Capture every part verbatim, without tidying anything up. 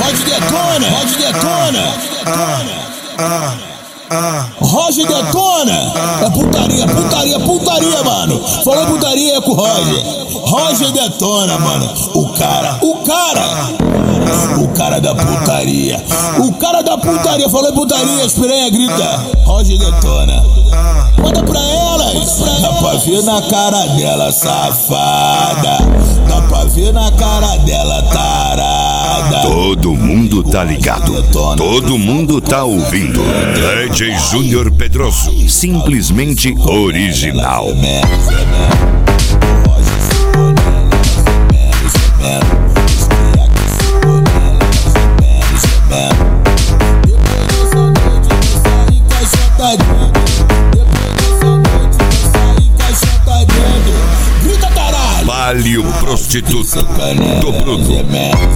Roger detona, Roger detona, Roger detona. É putaria, putaria, putaria, mano. Falou putaria é com o Roger. Roger detona, mano. O cara, o cara, o cara da putaria. O cara da putaria. Falou putaria, as piranha grita. Roger detona. Manda pra elas. Dá pra ver na cara dela, safada. Dá pra ver na cara dela, tarada. Todo mundo tá ligado. Todo mundo tá ouvindo. D J Júnior Pedroso. Simplesmente original. Vale o prostituto do Bruno.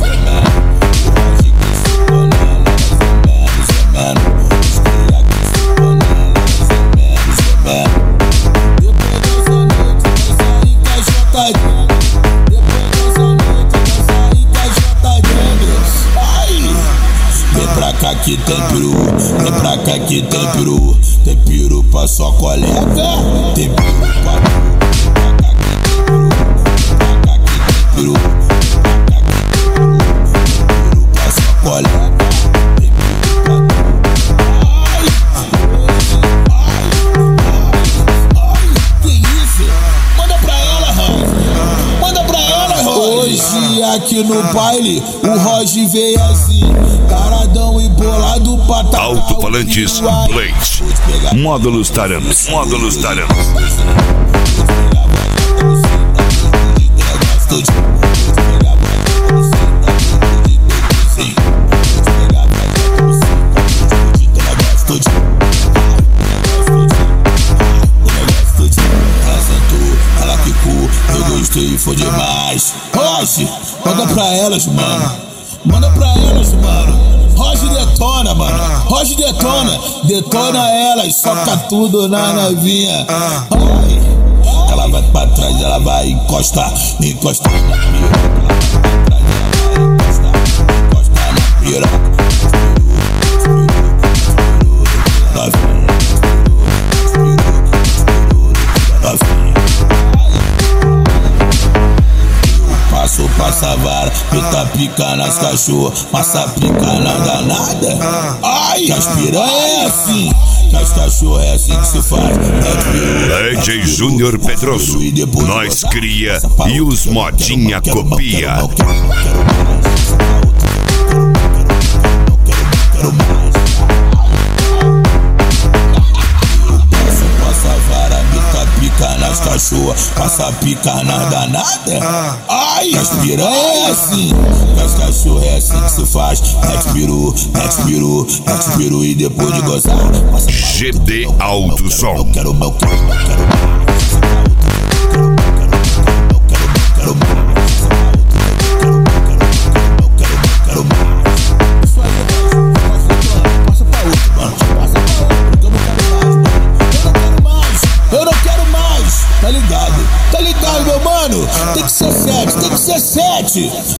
Vem pra cá que tem peru, vem pra cá que tem peru. Tem peru pra sua colega, tem peru pra tu. Peru, peru pra sua colega, tem peru pra tu. Ai, ai, ai, que isso? Manda pra ela, Roger. Manda pra ela, Roger. Hoje aqui no baile, o Roger veio assim, taradão e bolado pra tacar. Alto-falantes Blaze. Módulos Tarampes. Módulos Tarampes. Ela quicou, eu gostei e foi demais. Roger, manda pra elas, mano. Manda pra elas, mano. Roger detona, mano. Roger detona. Detona elas, soca tudo na novinha. Ai, ela vai pra trás, ela vai encostar, encostar na piroca. Ela vai pra trás, ela vai encostar, encostar na piroca. Passo, passa a vara, pita pica nas cachorras, passa pica na danada. Ai, que as piranha é assim, que as cachorras é assim que se faz. D J Júnior Pedroso, nós cria e os modinha copia. Nas cachorras, passa pica na danada. Ai, as piranha é assim, as cachorras é assim que se faz. Mete peru, mete peru, mete peru e depois de gozar G D Alto Som. Eu quero, eu quero, eu quero tá ligado, tá ligado, meu mano? Tem que ser sete, tem que ser sete.